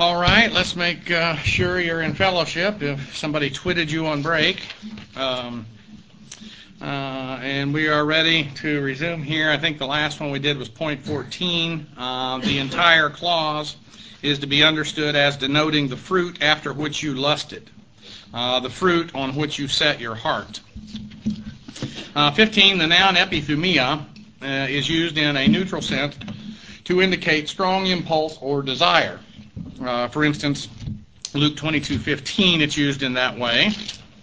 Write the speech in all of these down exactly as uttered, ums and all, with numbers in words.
All right, let's make uh, sure you're in fellowship. If somebody twitted you on break, um, uh, and we are ready to resume here. I think the last one we did was point fourteen. Uh, the entire clause is to be understood as denoting the fruit after which you lusted, uh, the fruit on which you set your heart. Uh, fifteen, the noun epithumia uh, is used in a neutral sense to indicate strong impulse or desire. Uh, for instance, Luke twenty-two fifteen, it's used in that way.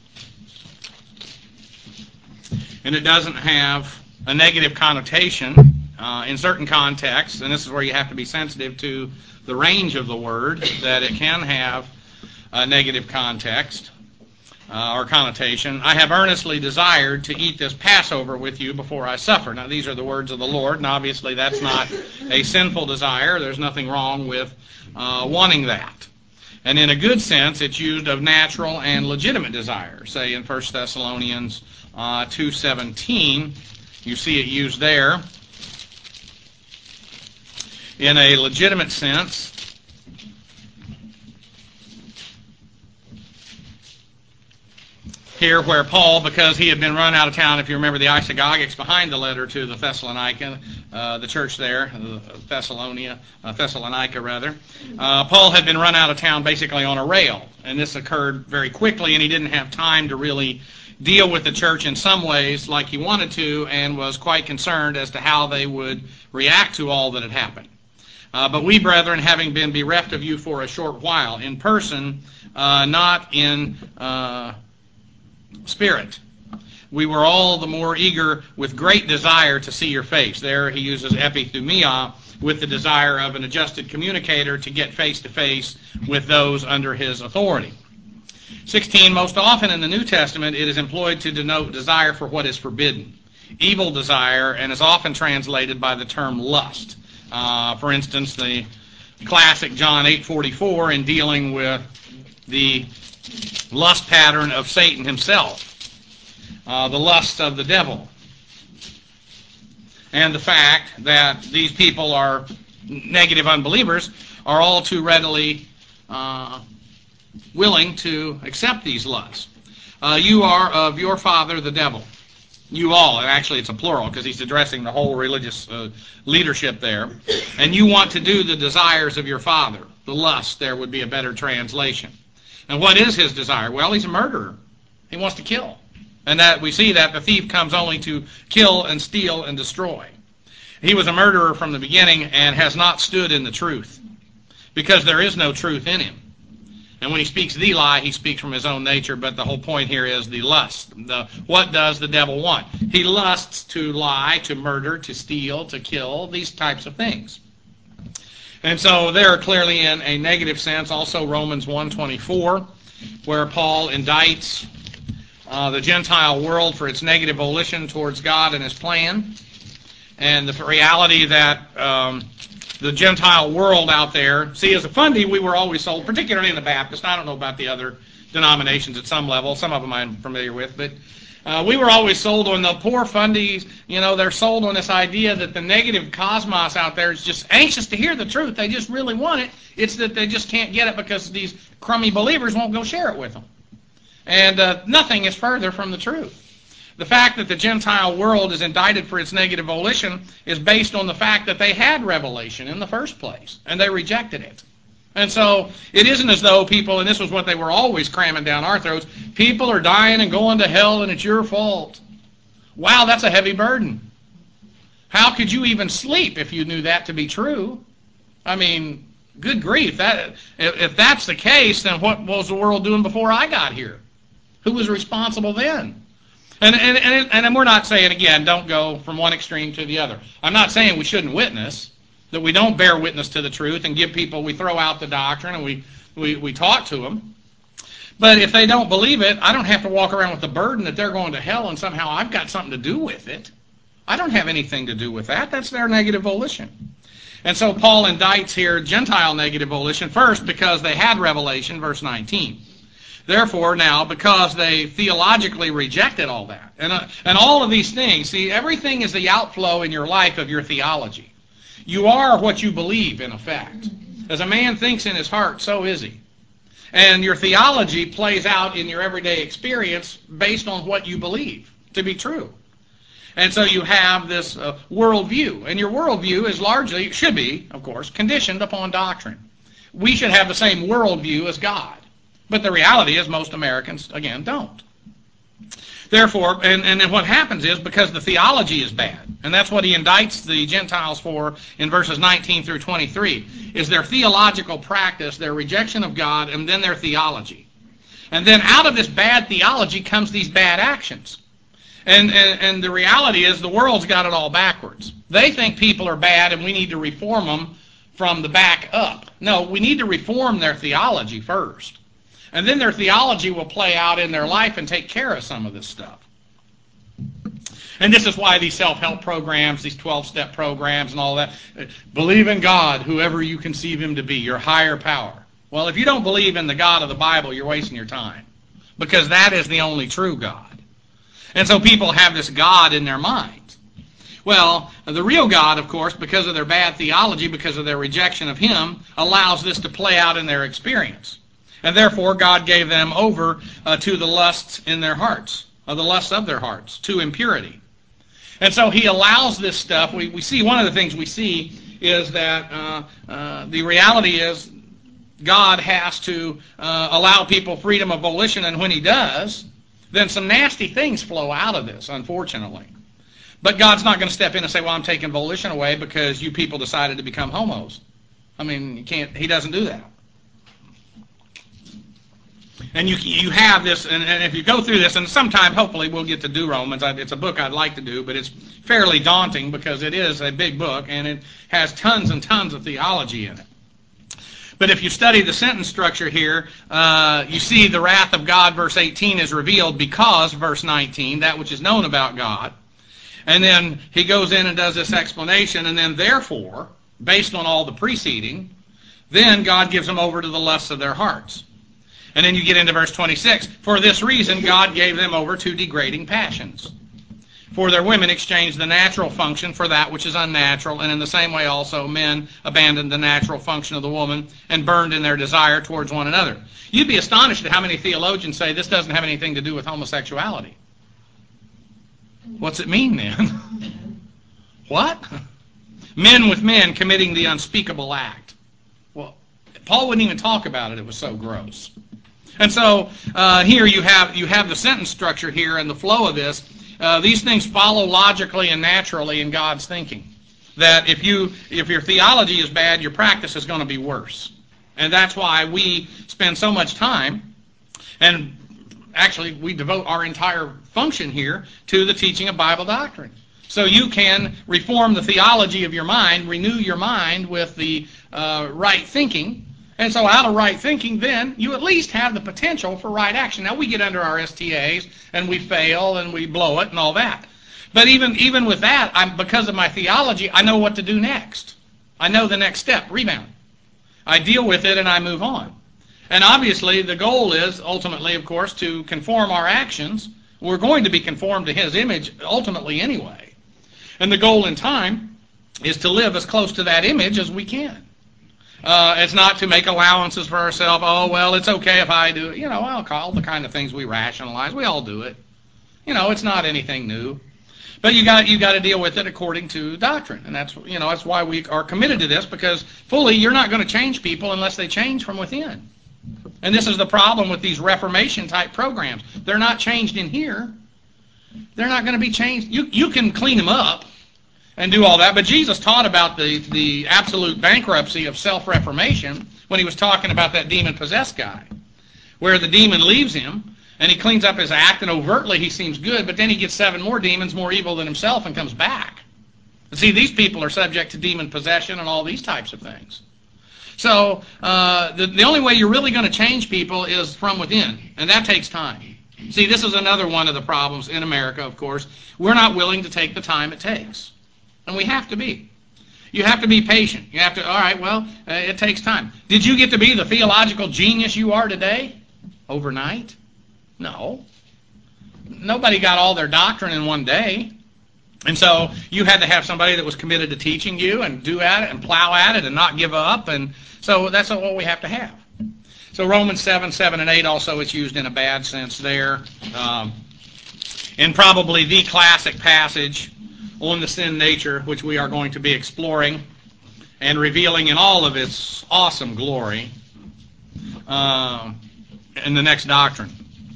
And it doesn't have a negative connotation uh, in certain contexts, and this is where you have to be sensitive to the range of the word, that it can have a negative context uh, or connotation. I have earnestly desired to eat this Passover with you before I suffer. Now, these are the words of the Lord, and obviously that's not a sinful desire. There's nothing wrong with uh, wanting that. And in a good sense, it's used of natural and legitimate desire. Say in First Thessalonians uh, two seventeen, you see it used there in a legitimate sense. Here where Paul, because he had been run out of town, if you remember the isagogics behind the letter to the Thessalonica, uh, the church there, Thessalonia, uh, Thessalonica rather, uh, Paul had been run out of town basically on a rail, and this occurred very quickly, and he didn't have time to really deal with the church in some ways like he wanted to, and was quite concerned as to how they would react to all that had happened. Uh, but we, brethren, having been bereft of you for a short while, in person, uh, not in uh, spirit, we were all the more eager with great desire to see your face. There he uses epithumia with the desire of an adjusted communicator to get face to face with those under his authority. sixteen, most often in the New Testament it is employed to denote desire for what is forbidden, evil desire, and is often translated by the term lust. Uh, for instance, the classic John eight forty-four in dealing with the lust pattern of Satan himself, uh, the lust of the devil, and the fact that these people are negative unbelievers are all too readily uh, willing to accept these lusts. Uh, you are of your father the devil. You all, and actually it's a plural because he's addressing the whole religious uh, leadership there. And you want to do the desires of your father. The lust, there would be a better translation. And what is his desire? Well, he's a murderer. He wants to kill. And that we see that the thief comes only to kill and steal and destroy. He was a murderer from the beginning and has not stood in the truth, because there is no truth in him. And when he speaks the lie, he speaks from his own nature, but the whole point here is the lust. The, what does the devil want? He lusts to lie, to murder, to steal, to kill, these types of things. And so they're clearly in a negative sense. Also Romans one twenty-four, where Paul indicts uh, the Gentile world for its negative volition towards God and his plan. And the reality that um, the Gentile world out there, see, as a fundy, we were always sold, particularly in the Baptist. I don't know about the other denominations at some level. Some of them I'm familiar with, but Uh, we were always sold on the poor fundies. You know, they're sold on this idea that the negative cosmos out there is just anxious to hear the truth. They just really want it. It's that they just can't get it because these crummy believers won't go share it with them. And uh, nothing is further from the truth. The fact that the Gentile world is indicted for its negative volition is based on the fact that they had revelation in the first place, and they rejected it. And so it isn't as though people, and this was what they were always cramming down our throats, people are dying and going to hell and it's your fault. Wow, that's a heavy burden. How could you even sleep if you knew that to be true? I mean, good grief. That, if, if that's the case, then what was the world doing before I got here? Who was responsible then? And, and, and, and we're not saying, again, don't go from one extreme to the other. I'm not saying we shouldn't witness, that we don't bear witness to the truth and give people, we throw out the doctrine and we, we, we talk to them. But if they don't believe it, I don't have to walk around with the burden that they're going to hell and somehow I've got something to do with it. I don't have anything to do with that. That's their negative volition. And so Paul indicts here Gentile negative volition, first because they had revelation, verse nineteen. Therefore, now, because they theologically rejected all that, and, uh, and all of these things, see, everything is the outflow in your life of your theology. You are what you believe, in effect. As a man thinks in his heart, so is he. And your theology plays out in your everyday experience based on what you believe to be true. And so you have this uh, worldview. And your worldview is largely, should be, of course, conditioned upon doctrine. We should have the same worldview as God. But the reality is most Americans, again, don't. Therefore, and, and then what happens is, because the theology is bad, and that's what he indicts the Gentiles for in verses nineteen through twenty-three, is their theological practice, their rejection of God, and then their theology. And then out of this bad theology comes these bad actions. And, and, and the reality is the world's got it all backwards. They think people are bad and we need to reform them from the back up. No, we need to reform their theology first. And then their theology will play out in their life and take care of some of this stuff. And this is why these self-help programs, these twelve-step programs and all that, believe in God, whoever you conceive him to be, your higher power. Well, if you don't believe in the God of the Bible, you're wasting your time, because that is the only true God. And so people have this God in their minds. Well, the real God, of course, because of their bad theology, because of their rejection of him, allows this to play out in their experience. And therefore, God gave them over uh, to the lusts in their hearts, or the lusts of their hearts, to impurity. And so he allows this stuff. We, we see, one of the things we see is that uh, uh, the reality is God has to uh, allow people freedom of volition, and when he does, then some nasty things flow out of this, unfortunately. But God's not going to step in and say, well, I'm taking volition away because you people decided to become homos. I mean, you can't, he doesn't do that. And you you have this, and, and if you go through this, and sometime hopefully we'll get to do Romans. It's a book I'd like to do, but it's fairly daunting because it is a big book, and it has tons and tons of theology in it. But if you study the sentence structure here, uh, you see the wrath of God, verse eighteen, is revealed because, verse nineteen, that which is known about God. And then he goes in and does this explanation, and then therefore, based on all the preceding, then God gives them over to the lusts of their hearts. And then you get into verse twenty-six. For this reason, God gave them over to degrading passions. For their women exchanged the natural function for that which is unnatural, and in the same way also men abandoned the natural function of the woman and burned in their desire towards one another. You'd be astonished at how many theologians say this doesn't have anything to do with homosexuality. What's it mean then? What? Men with men committing the unspeakable act. Well, Paul wouldn't even talk about it. It was so gross. And so uh, here you have you have the sentence structure here and the flow of this. Uh, these things follow logically and naturally in God's thinking. That if you if your theology is bad, your practice is going to be worse. And that's why we spend so much time, and actually we devote our entire function here to the teaching of Bible doctrine. So you can reform the theology of your mind, renew your mind with the uh, right thinking. And so out of right thinking, then, you at least have the potential for right action. Now, we get under our S T As, and we fail, and we blow it, and all that. But even, even with that, I'm, because of my theology, I know what to do next. I know the next step, rebound. I deal with it, and I move on. And obviously, the goal is, ultimately, of course, to conform our actions. We're going to be conformed to his image, ultimately, anyway. And the goal in time is to live as close to that image as we can. Uh, it's not to make allowances for ourselves. Oh, well, it's okay if I do it. You know, I'll call the kind of things we rationalize. We all do it. You know, it's not anything new. But you got you got to deal with it according to doctrine, and that's you know that's why we are committed to this, because fully you're not going to change people unless they change from within. And this is the problem with these Reformation type programs. They're not changed in here. They're not going to be changed. You you can clean them up and do all that. But Jesus taught about the, the absolute bankruptcy of self-reformation when he was talking about that demon-possessed guy, where the demon leaves him, and he cleans up his act, and overtly he seems good, but then he gets seven more demons more evil than himself and comes back. And see, these people are subject to demon possession and all these types of things. So uh, the, the only way you're really going to change people is from within, and that takes time. See, this is another one of the problems in America, of course. We're not willing to take the time it takes. And we have to be. You have to be patient. You have to, all right, well, uh, it takes time. Did you get to be the theological genius you are today overnight? No. Nobody got all their doctrine in one day. And so you had to have somebody that was committed to teaching you and do at it and plow at it and not give up. And so that's what we have to have. So Romans seven, seven, and eight also is used in a bad sense there. Um, and probably the classic passage on the sin nature, which we are going to be exploring and revealing in all of its awesome glory uh, in the next doctrine.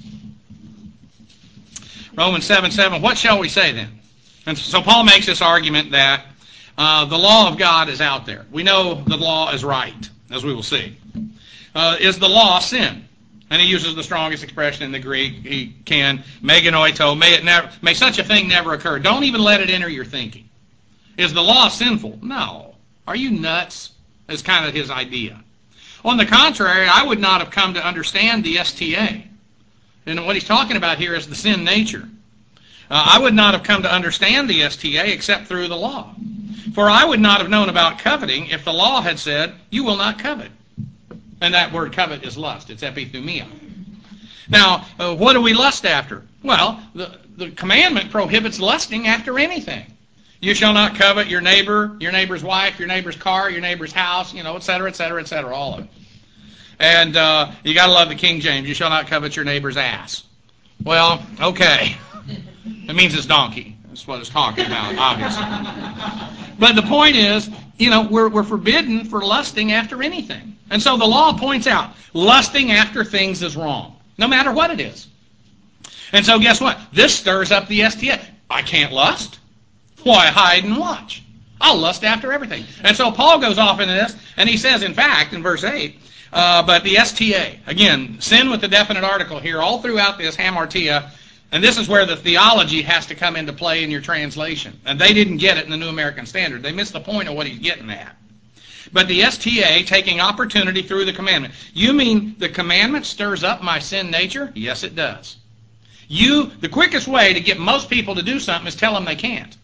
Romans seven, seven, what shall we say then? And so Paul makes this argument that uh, the law of God is out there. We know the law is right, as we will see. Uh, is the law sin? And he uses the strongest expression in the Greek he can, meganoito, may it never, may such a thing never occur. Don't even let it enter your thinking. Is the law sinful? No. Are you nuts? Is kind of his idea. On the contrary, I would not have come to understand the S T A. And what he's talking about here is the sin nature. Uh, I would not have come to understand the S T A except through the law. For I would not have known about coveting if the law had said, you will not covet. And that word covet is lust. It's epithumia. Now, uh, what do we lust after? Well, the, the commandment prohibits lusting after anything. You shall not covet your neighbor, your neighbor's wife, your neighbor's car, your neighbor's house, you know, et cetera, et cetera, et cetera, all of it. And uh, you got to love the King James. You shall not covet your neighbor's ass. Well, okay. It means his donkey. That's what it's talking about, obviously. But the point is, you know, we're, we're forbidden for lusting after anything. And so the law points out, lusting after things is wrong, no matter what it is. And so guess what? This stirs up the S T A. I can't lust. Why hide and watch? I'll lust after everything. And so Paul goes off into this, and he says, in fact, in verse eight, uh, but the S T A, again, sin with the definite article here, all throughout this, hamartia, and this is where the theology has to come into play in your translation. And they didn't get it in the New American Standard. They missed the point of what he's getting at. But the S T A, taking opportunity through the commandment. You mean the commandment stirs up my sin nature? Yes, it does. You, the quickest way to get most people to do something is tell them they can't.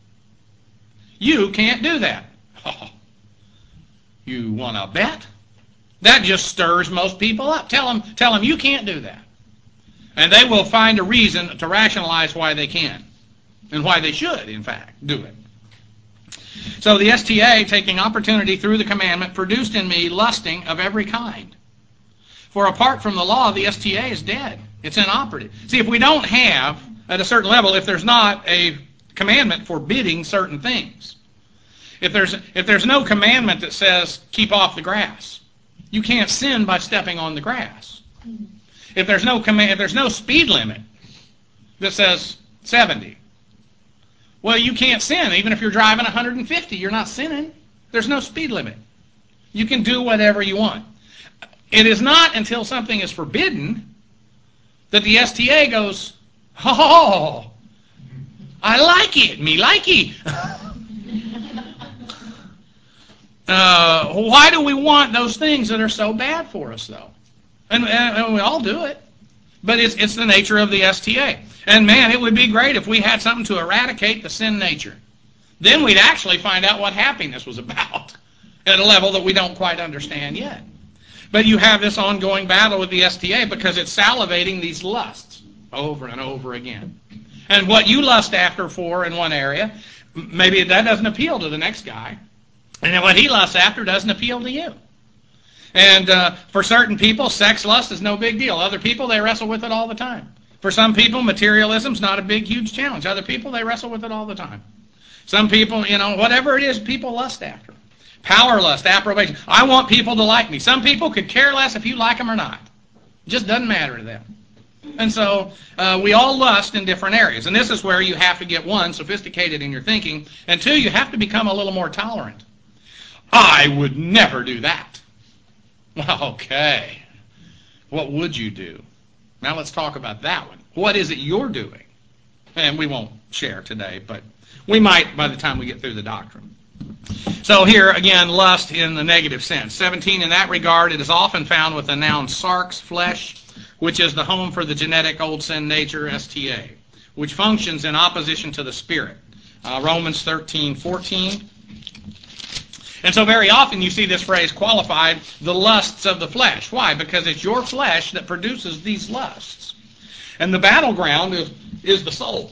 You can't do that. Oh, you want to bet? That just stirs most people up. Tell them, tell them you can't do that. And they will find a reason to rationalize why they can. And why they should, in fact, do it. So the S T A, taking opportunity through the commandment, produced in me lusting of every kind. For apart from the law, the S T A is dead. It's inoperative. See, if we don't have, at a certain level, if there's not a commandment forbidding certain things, if there's, if there's no commandment that says, keep off the grass, you can't sin by stepping on the grass. If there's no command, if there's no speed limit that says seventy, well, you can't sin. Even if you're driving one hundred fifty, you're not sinning. There's no speed limit. You can do whatever you want. It is not until something is forbidden that the S T A goes, oh, I like it, me likey. uh, why do we want those things that are so bad for us, though? And, and we all do it. But it's, it's the nature of the S T A. And man, it would be great if we had something to eradicate the sin nature. Then we'd actually find out what happiness was about at a level that we don't quite understand yet. But you have this ongoing battle with the S T A because it's salivating these lusts over and over again. And what you lust after for in one area, maybe that doesn't appeal to the next guy. And then what he lusts after doesn't appeal to you. And uh, for certain people, sex lust is no big deal. Other people, they wrestle with it all the time. For some people, materialism's not a big, huge challenge. Other people, they wrestle with it all the time. Some people, you know, whatever it is, people lust after. Power lust, approbation. I want people to like me. Some people could care less if you like them or not. It just doesn't matter to them. And so uh, we all lust in different areas. And this is where you have to get, one, sophisticated in your thinking, and two, you have to become a little more tolerant. I would never do that. Okay. What would you do? Now let's talk about that one. What is it you're doing? And we won't share today, but we might by the time we get through the doctrine. So here, again, lust in the negative sense. seventeen, in that regard, it is often found with the noun sarx, flesh, which is the home for the genetic old sin nature, S T A, which functions in opposition to the spirit. Uh, Romans thirteen, fourteen. And so very often you see this phrase qualified, the lusts of the flesh. Why? Because it's your flesh that produces these lusts. And the battleground is, is the soul.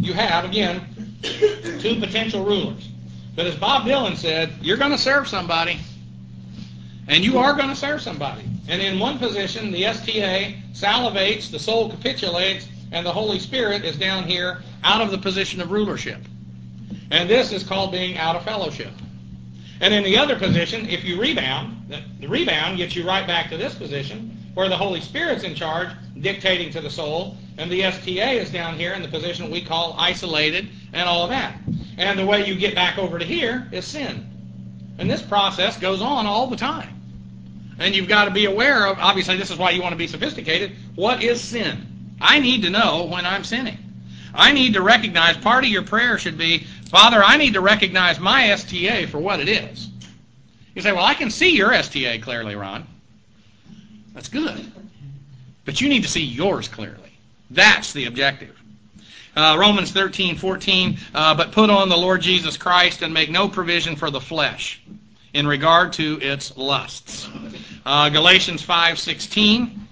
you have, again, two potential rulers. But as Bob Dylan said, you're going to serve somebody. And you are going to serve somebody. And in one position, the S T A salivates, the soul capitulates, and the Holy Spirit is down here out of the position of rulership. And this is called being out of fellowship. And in the other position, if you rebound, the rebound gets you right back to this position, where the Holy Spirit's in charge, dictating to the soul, and the S T A is down here in the position we call isolated and all of that. And the way you get back over to here is sin. And this process goes on all the time. And you've got to be aware of, obviously this is why you want to be sophisticated, what is sin? I need to know when I'm sinning. I need to recognize, part of your prayer should be, Father, I need to recognize my S T A for what it is. You say, well, I can see your S T A clearly, Ron. That's good. But you need to see yours clearly. That's the objective. Uh, Romans thirteen fourteen, uh, but put on the Lord Jesus Christ and make no provision for the flesh in regard to its lusts. Uh, Galatians five sixteen,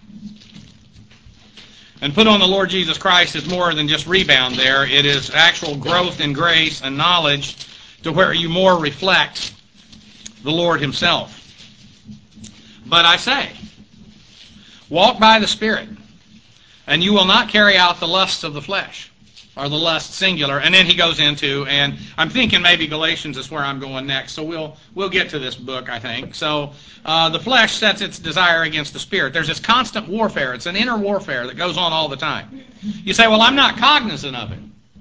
and put on the Lord Jesus Christ is more than just rebound there. It is actual growth in grace and knowledge to where you more reflect the Lord himself. But I say, walk by the Spirit, and you will not carry out the lusts of the flesh, or the lust singular. And then he goes into, and I'm thinking maybe Galatians is where I'm going next, so we'll we'll get to this book, I think. So uh, the flesh sets its desire against the Spirit. There's this constant warfare. It's an inner warfare that goes on all the time. You say, well, I'm not cognizant of it.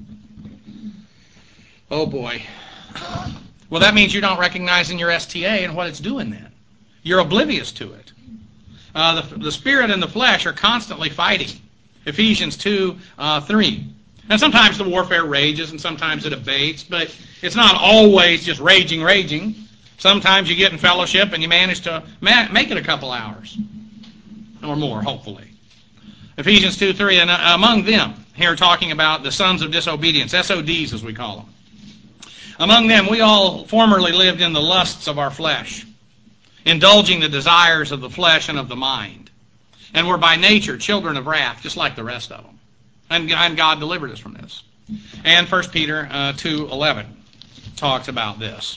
Oh, boy. Well, that means you're not recognizing your S T A and what it's doing then. You're oblivious to it. Uh, the, the Spirit and the flesh are constantly fighting. Ephesians two, uh, three. And sometimes the warfare rages and sometimes it abates, but it's not always just raging, raging. Sometimes you get in fellowship and you manage to ma- make it a couple hours or more, hopefully. Ephesians two, three, and among them, here talking about the sons of disobedience, S O Ds as we call them. Among them we all formerly lived in the lusts of our flesh, indulging the desires of the flesh and of the mind, and were by nature children of wrath, just like the rest of them. And, and God delivered us from this. And First Peter uh, two eleven talks about this.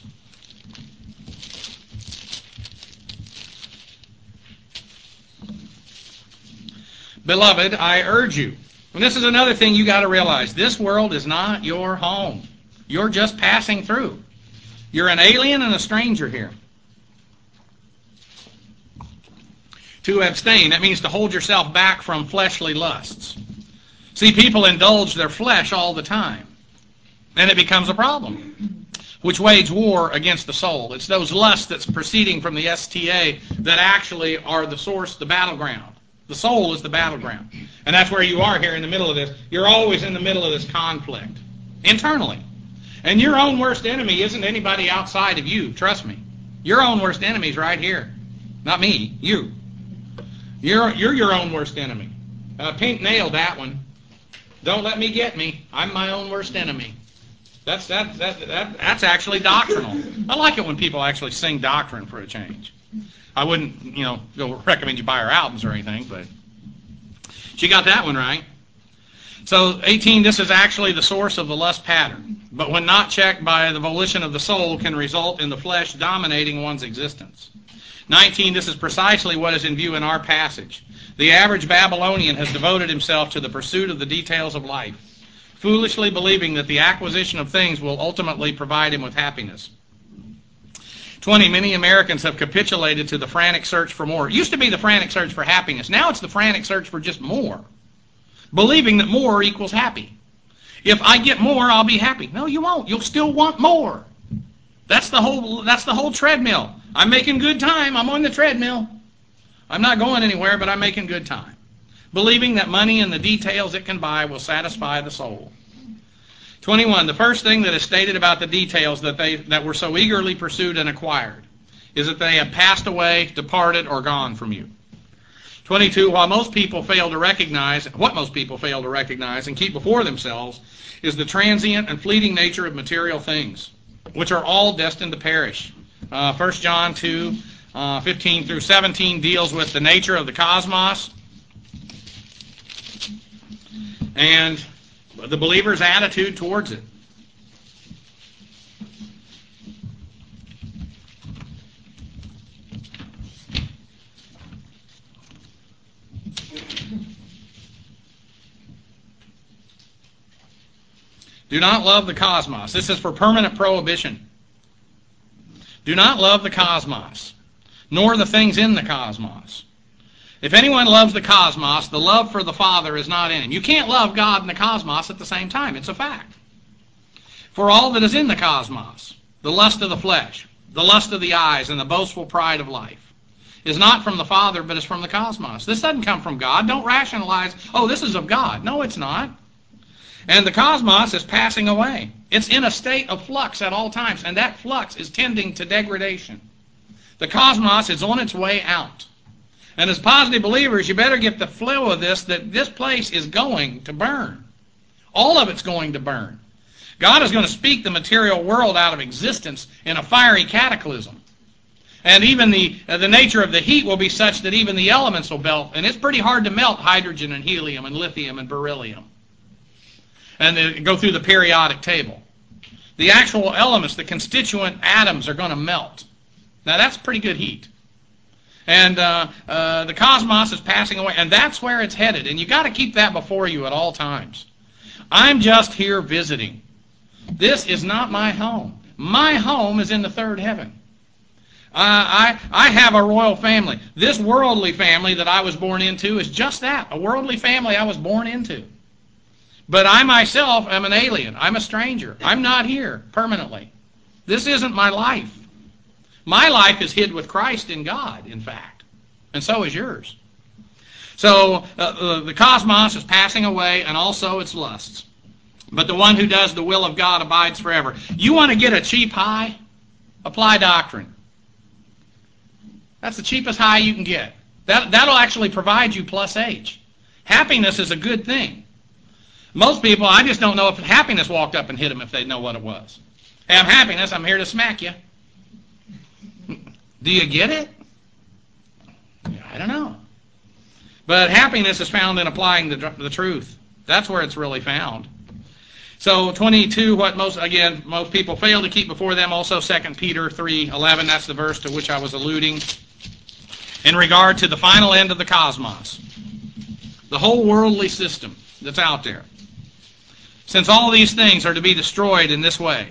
Beloved, I urge you. And this is another thing you got to realize. This world is not your home. You're just passing through. You're an alien and a stranger here. To abstain, that means to hold yourself back from fleshly lusts. See, people indulge their flesh all the time, and it becomes a problem, which wage war against the soul. It's those lusts that's proceeding from the S T A that actually are the source, the battleground. The soul is the battleground. And that's where you are here in the middle of this. You're always in the middle of this conflict, internally. And your own worst enemy isn't anybody outside of you, trust me. Your own worst enemy is right here. Not me, you. You're, you're your own worst enemy. Uh, Pink nailed that one. Don't let me get me. I'm my own worst enemy. That's that, that, that, that's actually doctrinal. I like it when people actually sing doctrine for a change. I wouldn't, you know, go recommend you buy her albums or anything, but she got that one right. So eighteen, this is actually the source of the lust pattern, but when not checked by the volition of the soul can result in the flesh dominating one's existence. nineteen, this is precisely what is in view in our passage. The average Babylonian has devoted himself to the pursuit of the details of life, foolishly believing that the acquisition of things will ultimately provide him with happiness. twenty, many Americans have capitulated to the frantic search for more. It used to be the frantic search for happiness. Now it's the frantic search for just more, believing that more equals happy. If I get more, I'll be happy. No, you won't. You'll still want more. That's the whole, that's the whole treadmill. I'm making good time. I'm on the treadmill. I'm not going anywhere, but I'm making good time. Believing that money and the details it can buy will satisfy the soul. twenty-one, the first thing that is stated about the details that they that were so eagerly pursued and acquired is that they have passed away, departed, or gone from you. twenty-two, while most people fail to recognize, what most people fail to recognize and keep before themselves is the transient and fleeting nature of material things, which are all destined to perish. Uh, First John two, uh, fifteen through seventeen deals with the nature of the cosmos. And the believer's attitude towards it. Do not love the cosmos. This is for permanent prohibition. Do not love the cosmos, nor the things in the cosmos. If anyone loves the cosmos, the love for the Father is not in him. You can't love God and the cosmos at the same time. It's a fact. For all that is in the cosmos, the lust of the flesh, the lust of the eyes, and the boastful pride of life, is not from the Father, but is from the cosmos. This doesn't come from God. Don't rationalize, oh, this is of God. No, it's not. And the cosmos is passing away. It's in a state of flux at all times, and that flux is tending to degradation. The cosmos is on its way out. And as positive believers, you better get the flow of this, that this place is going to burn. All of it's going to burn. God is going to speak the material world out of existence in a fiery cataclysm. And even the, uh, the nature of the heat will be such that even the elements will melt. And it's pretty hard to melt hydrogen and helium and lithium and beryllium. And they go through the periodic table. The actual elements, the constituent atoms, are going to melt. Now that's pretty good heat. And uh, uh, the cosmos is passing away, and that's where it's headed. And you've got to keep that before you at all times. I'm just here visiting. This is not my home. My home is in the third heaven. Uh, I, I have a royal family. This worldly family that I was born into is just that, a worldly family I was born into. But I myself am an alien. I'm a stranger. I'm not here permanently. This isn't my life. My life is hid with Christ in God, in fact. And so is yours. So uh, the cosmos is passing away, and also its lusts. But the one who does the will of God abides forever. You want to get a cheap high? Apply doctrine. That's the cheapest high you can get. That, that'll actually provide you plus H. Happiness is a good thing. Most people, I just don't know if happiness walked up and hit them if they know what it was. Hey, I'm happiness. I'm here to smack you. Do you get it? I don't know. But happiness is found in applying the, the truth. That's where it's really found. So twenty-two, what most, again, most people fail to keep before them, also Second Peter three eleven, that's the verse to which I was alluding, in regard to the final end of the cosmos. The whole worldly system that's out there. Since all these things are to be destroyed in this way.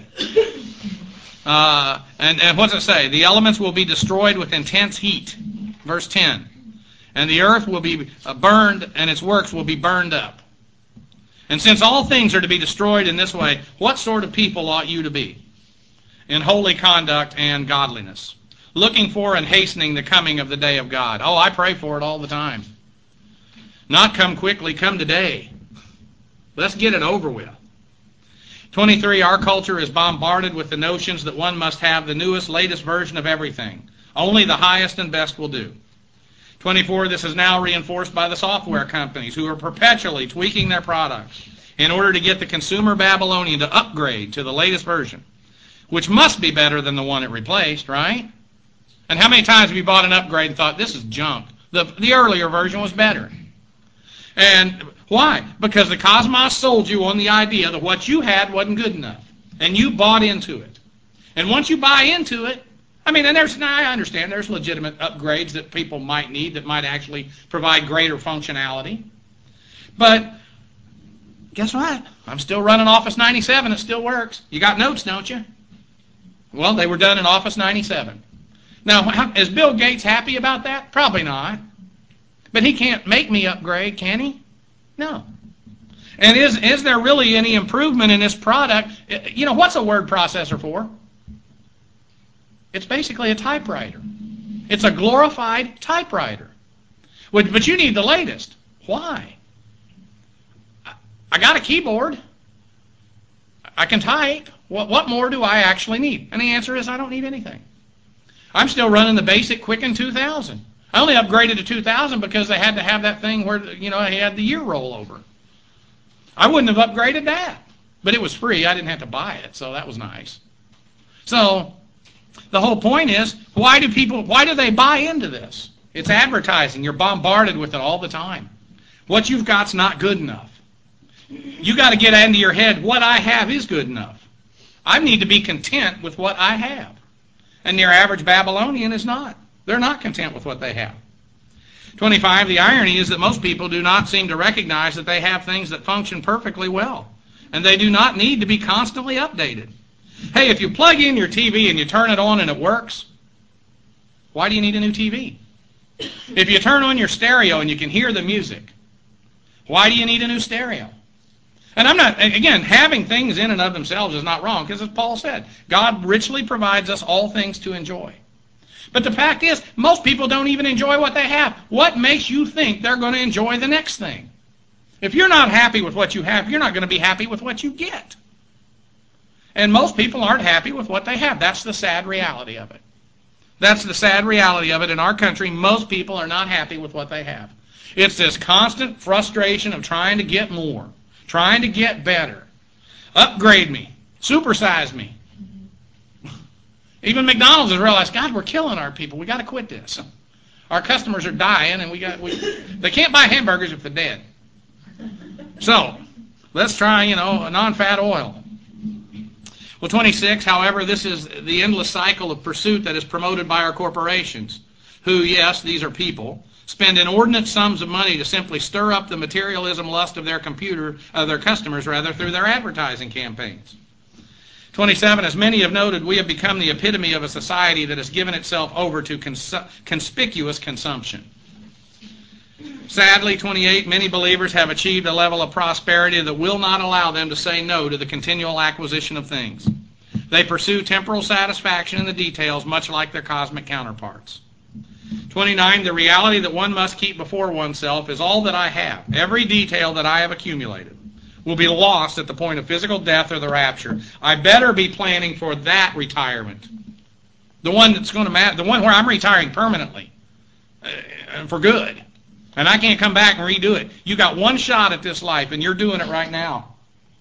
Uh, and, and what does it say? The elements will be destroyed with intense heat. Verse ten. And the earth will be burned, and its works will be burned up. And since all things are to be destroyed in this way, what sort of people ought you to be? In holy conduct and godliness. Looking for and hastening the coming of the day of God. Oh, I pray for it all the time. Not come quickly, come today. Let's get it over with. twenty-three, our culture is bombarded with the notions that one must have the newest, latest version of everything. Only the highest and best will do. twenty-four, this is now reinforced by the software companies who are perpetually tweaking their products in order to get the consumer Babylonian to upgrade to the latest version, which must be better than the one it replaced, right? And how many times have you bought an upgrade and thought, this is junk? The, the earlier version was better. And why? Because the cosmos sold you on the idea that what you had wasn't good enough. And you bought into it. And once you buy into it, I mean, and there's, now I understand there's legitimate upgrades that people might need that might actually provide greater functionality. But guess what? I'm still running Office ninety-seven. It still works. You got notes, don't you? Well, they were done in Office ninety-seven. Now, how, is Bill Gates happy about that? Probably not. But he can't make me upgrade, can he? No. And is, is there really any improvement in this product? You know, what's a word processor for? It's basically a typewriter. It's a glorified typewriter. But you need the latest. Why? I got a keyboard. I can type. What, what more do I actually need? And the answer is I don't need anything. I'm still running the basic Quicken two thousand. I only upgraded to two thousand because they had to have that thing where, you know, I had the year rollover. I wouldn't have upgraded that. But it was free. I didn't have to buy it, so that was nice. So the whole point is, why do people, why do they buy into this? It's advertising. You're bombarded with it all the time. What you've got's not good enough. You got to get into your head, what I have is good enough. I need to be content with what I have. And your average Babylonian is not. They're not content with what they have. twenty-five, the irony is that most people do not seem to recognize that they have things that function perfectly well. And they do not need to be constantly updated. Hey, if you plug in your T V and you turn it on and it works, why do you need a new T V? If you turn on your stereo and you can hear the music, why do you need a new stereo? And I'm not, again, having things in and of themselves is not wrong, because as Paul said, God richly provides us all things to enjoy. But the fact is, most people don't even enjoy what they have. What makes you think they're going to enjoy the next thing? If you're not happy with what you have, you're not going to be happy with what you get. And most people aren't happy with what they have. That's the sad reality of it. That's the sad reality of it. In our country, most people are not happy with what they have. It's this constant frustration of trying to get more, trying to get better. Upgrade me. Supersize me. Even McDonald's has realized, God, we're killing our people. We got to quit this. Our customers are dying, and we got we, they can't buy hamburgers if they're dead. So let's try, you know, a non-fat oil. Well, twenty-six, however, this is the endless cycle of pursuit that is promoted by our corporations, who, yes, these are people, spend inordinate sums of money to simply stir up the materialism lust of their computer, of their customers, rather, through their advertising campaigns. twenty-seven, as many have noted, we have become the epitome of a society that has given itself over to cons- conspicuous consumption. Sadly, twenty-eight, many believers have achieved a level of prosperity that will not allow them to say no to the continual acquisition of things. They pursue temporal satisfaction in the details, much like their cosmic counterparts. twenty-nine, the reality that one must keep before oneself is all that I have. Every detail that I have accumulated will be lost at the point of physical death or the rapture. I better be planning for that retirement. The one that's going to matter, the one where I'm retiring permanently, uh, for good. And I can't come back and redo it. You got one shot at this life, and you're doing it right now.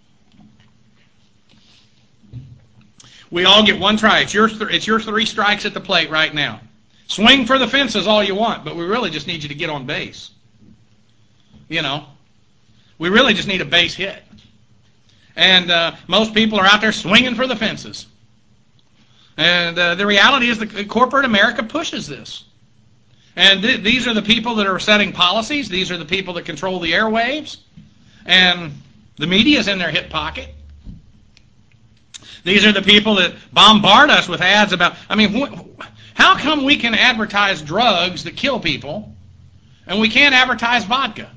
We all get one try. It's your, th- it's your three strikes at the plate right now. Swing for the fences all you want, but we really just need you to get on base. You know, we really just need a base hit. And uh, most people are out there swinging for the fences. And uh, the reality is that corporate America pushes this. And th- these are the people that are setting policies. These are the people that control the airwaves. And the media is in their hip pocket. These are the people that bombard us with ads about, I mean, wh- how come we can advertise drugs that kill people and we can't advertise vodka?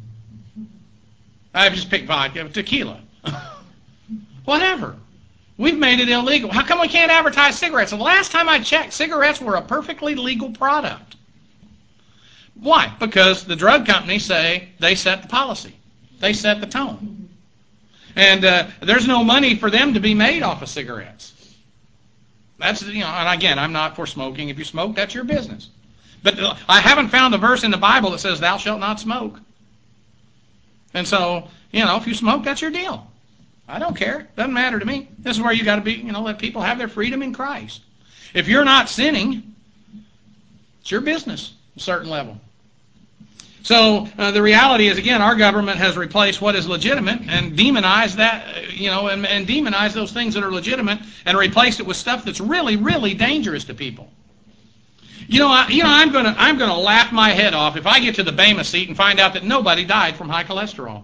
I've just picked vodka, tequila. Whatever. We've made it illegal. How come we can't advertise cigarettes? The last time I checked, cigarettes were a perfectly legal product. Why? Because the drug companies say they set the policy. They set the tone. And uh, there's no money for them to be made off of cigarettes. That's, you know, and again, I'm not for smoking. If you smoke, that's your business. But uh, I haven't found a verse in the Bible that says, thou shalt not smoke. And so, you know, if you smoke, that's your deal. I don't care. Doesn't matter to me. This is where you got to be, you know, let people have their freedom in Christ. If you're not sinning, it's your business, a certain level. So uh, the reality is, again, our government has replaced what is legitimate and demonized that, you know, and, and demonized those things that are legitimate and replaced it with stuff that's really, really dangerous to people. You know, I, you know, I'm gonna, I'm gonna laugh my head off if I get to the Bema seat and find out that nobody died from high cholesterol.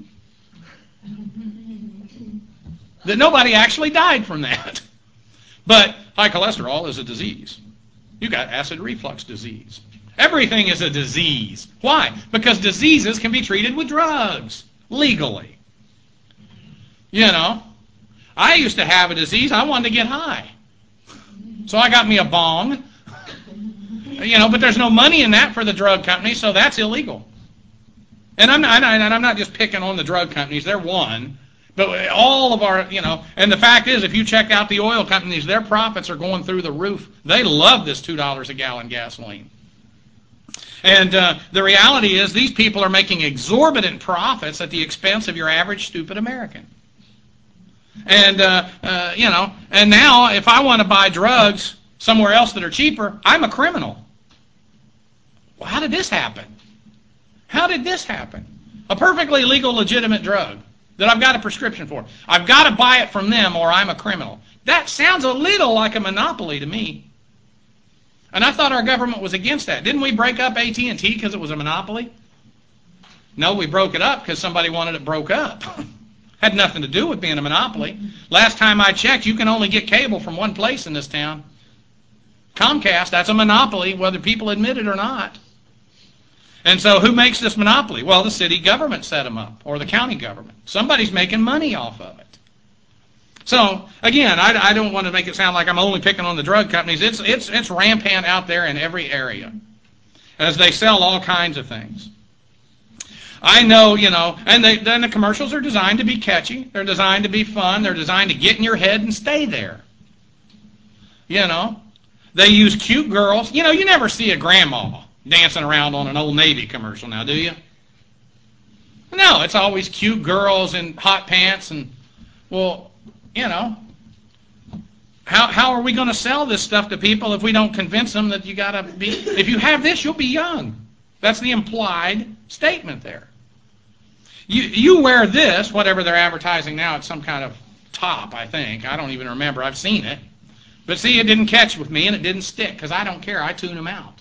That nobody actually died from that. But high cholesterol is a disease. You got acid reflux disease. Everything is a disease. Why? Because diseases can be treated with drugs, legally. You know, I used to have a disease, I wanted to get high. So I got me a bong. You know, but there's no money in that for the drug companies, so that's illegal. And I'm not, and I'm not just picking on the drug companies, they're one. But all of our, you know, and the fact is, if you check out the oil companies, their profits are going through the roof. They love this two dollars a gallon gasoline. And uh, the reality is these people are making exorbitant profits at the expense of your average stupid American. And, uh, uh, you know, and now if I want to buy drugs somewhere else that are cheaper, I'm a criminal. Well, how did this happen? How did this happen? A perfectly legal, legitimate drug. that I've got a prescription for. I've got to buy it from them or I'm a criminal. That sounds a little like a monopoly to me. And I thought our government was against that. Didn't we break up A T and T because it was a monopoly? No, we broke it up because somebody wanted it broke up. Had nothing to do with being a monopoly. Last time I checked, you can only get cable from one place in this town. Comcast, that's a monopoly, whether people admit it or not. And so who makes this monopoly? Well, the city government set them up, or the county government. Somebody's making money off of it. So, again, I, I don't want to make it sound like I'm only picking on the drug companies. It's, it's, it's rampant out there in every area as they sell all kinds of things. I know, you know, and they, then the commercials are designed to be catchy. They're designed to be fun. They're designed to get in your head and stay there. You know, they use cute girls. You know, you never see a grandma dancing around on an Old Navy commercial now, do you? No, it's always cute girls in hot pants. And, well, you know, how, how are we going to sell this stuff to people if we don't convince them that you got to be, if you have this, you'll be young. That's the implied statement there. You, you wear this, whatever they're advertising now, it's some kind of top, I think. I don't even remember. I've seen it. But see, it didn't catch with me and it didn't stick because I don't care. I tune them out.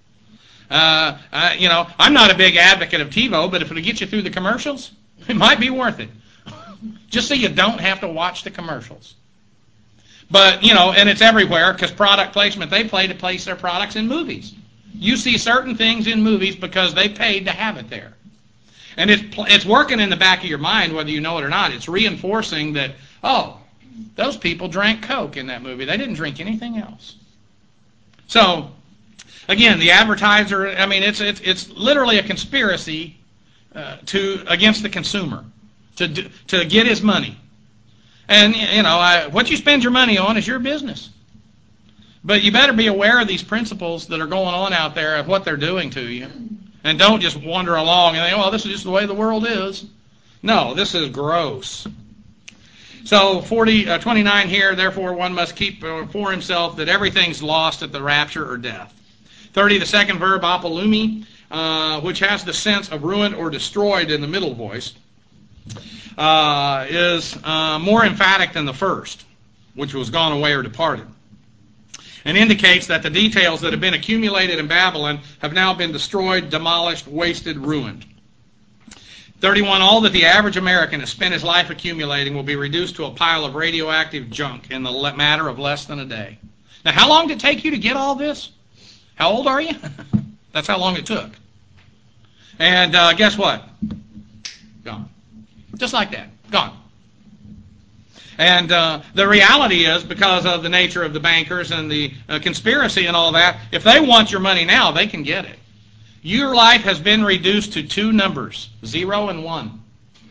Uh, uh, you know, I'm not a big advocate of TiVo, but if it'll get you through the commercials, it might be worth it. Just so you don't have to watch the commercials. But, you know, and it's everywhere because product placement, they play to place their products in movies. You see certain things in movies because they paid to have it there. And it's, it's working in the back of your mind whether you know it or not. It's reinforcing that, oh, those people drank Coke in that movie. They didn't drink anything else. So, again, the advertiser, I mean, it's, it's, it's literally a conspiracy uh, to against the consumer to, do, to get his money. And, you know, I, what you spend your money on is your business. But you better be aware of these principles that are going on out there of what they're doing to you. And don't just wander along and think, well, this is just the way the world is. No, this is gross. So forty, uh, twenty-nine here, therefore one must keep for himself that everything's lost at the rapture or death. thirty, the second verb, apolumi, uh, which has the sense of ruined or destroyed in the middle voice, uh, is uh, more emphatic than the first, which was gone away or departed, and indicates that the details that have been accumulated in Babylon have now been destroyed, demolished, wasted, ruined. thirty-one, all that the average American has spent his life accumulating will be reduced to a pile of radioactive junk in the matter of less than a day. Now, how long did it take you to get all this? How old are you? That's how long it took. And uh, guess what? Gone. Just like that. Gone. And uh, the reality is, because of the nature of the bankers and the uh, conspiracy and all that, if they want your money now, they can get it. Your life has been reduced to two numbers, zero and one.